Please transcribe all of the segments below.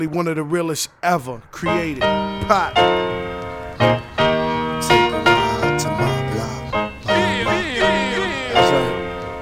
One of the realest ever created. Pop. Take a ride to my block. That's right.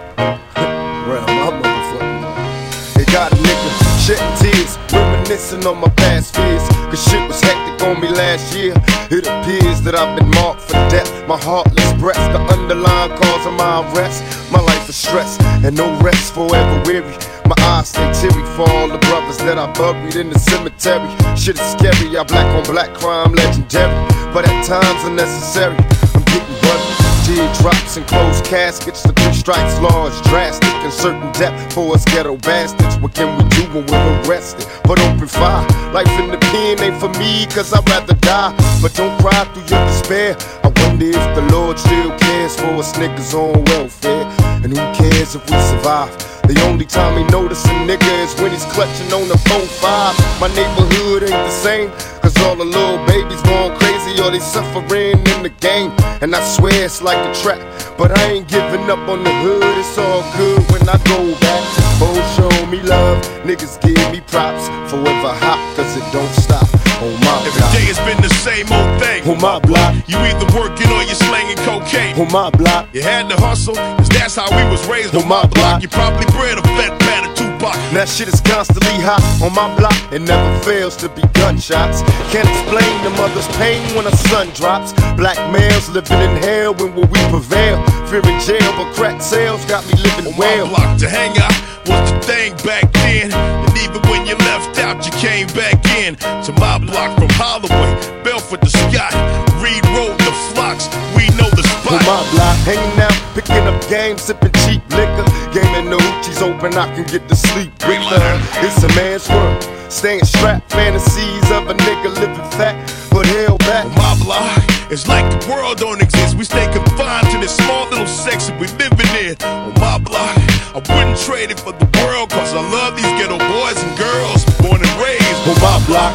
Real, my motherfucking life. It got a nigga shedding tears, reminiscing on my past fears. Cause shit was hectic on me last year. It appears that I've been marked for death. My heartless breath, the underlying cause of my arrest. My life is stress and no rest, forever weary. My eyes stay teary for all the brothers that I buried in the cemetery. Shit is scary, I black on black crime legendary, but at times unnecessary. I'm getting worried. Teardrops and closed caskets. The 3 strikes law is drastic and certain death for us ghetto bastards. What can we do when we're arrested? But open fire. Life in the pen ain't for me, cause I'd rather die. But don't cry through your despair. I wonder if the Lord still cares for us niggas on welfare. And who cares if we survive? The only time he notice a nigga is when he's clutching on the 4-5. My neighborhood ain't the same, cause all the little babies going crazy or they suffering in the game. And I swear it's like a trap, but I ain't giving up on the hood. It's all good when I go back. Both show me love, niggas give me props. Forever hot, cause it don't stop. On my block. Every day it's been the same old thing. On my block. You either working or you're slanging cocaine. On my block. You had to hustle, cause that's how we was raised. On my block. You probably bred a fat pat of Tupac. That shit is constantly hot on my block. It never fails to be gunshots. Can't explain the mother's pain when a son drops. Black males living in hell, when will we prevail? Fear in jail, but crack sales got me living on well. My block, to hang out was the thing back then. And even when you left out, you came back in. To my block from Holloway, Belford to Scott, Reed Road to Flocks, we know the spot. On my block, hanging out, picking up games, sipping cheap liquor. Gaming the hoochies open, I can get to sleep quicker. It's a man's world, staying strapped. Fantasies of a nigga living fat, but held back. On my block, it's like the world don't exist. We stay confined to this small little section we living in. On my block, I wouldn't trade it for the world, cause I love these ghetto boys and girls, born and raised on my block.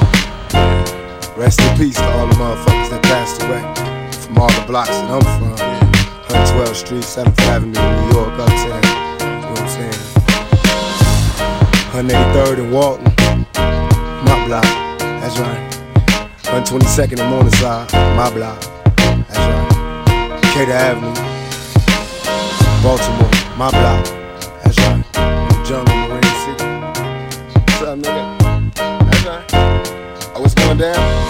Rest in peace to all the motherfuckers that passed away from all the blocks that I'm from. 112th Street, 7th Avenue, New York, uptown. You know what I'm saying? 183rd and Walton, my block. That's right. 122nd and Morningside, my block. That's right. Decatur Avenue, Baltimore, my block. That's right. Jungle, Marine City. What's up, nigga? That's right. Oh, what's going down?